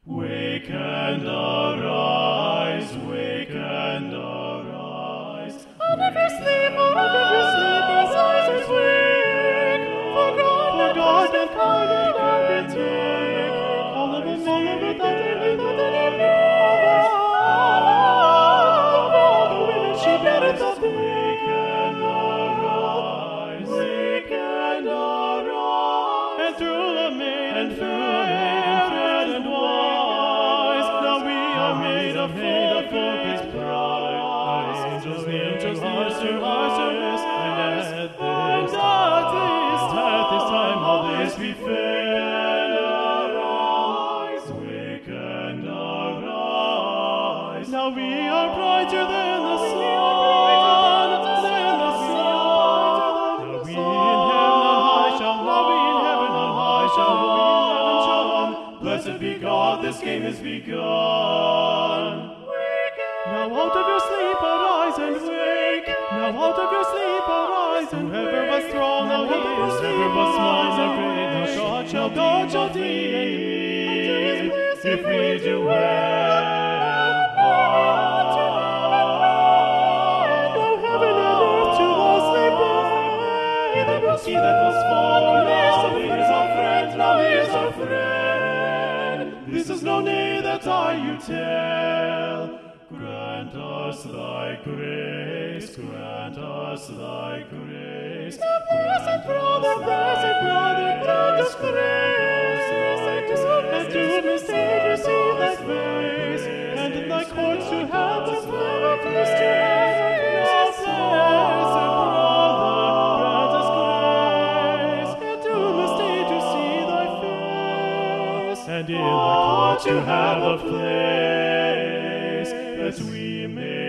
Wake and arise, wake and arise. Out of your sleep, arise and wake. For God and kind and take. All of us, without any all the women she beareth of thee. Wake and arise, And through the maiden fair and wise, now we are made of his bride. Angels kneel to our service, and at this time all this be fair. wake and arise. Now we are brighter than the sun, Now we in heaven on high shall run. Blessed be God, this game is begun. Now out of your sleep arise and wake. Now out of your sleep arise and whoever was strong, now he is, whoever was small, now great, now God shall deal. If we do well, Now heaven and earth to us they bend. he that was fallen, now he is our friend, now he is our friend. This is no nay that I you tell. Grant us thy grace, grant us thy grace. Blessed brother, grant us grace. And to mistake to see thy face, and in thy courts to have the favors to have. Blessed brother, grant us grace, and to mistake to see thy face, and in thy courts to have a place, that we may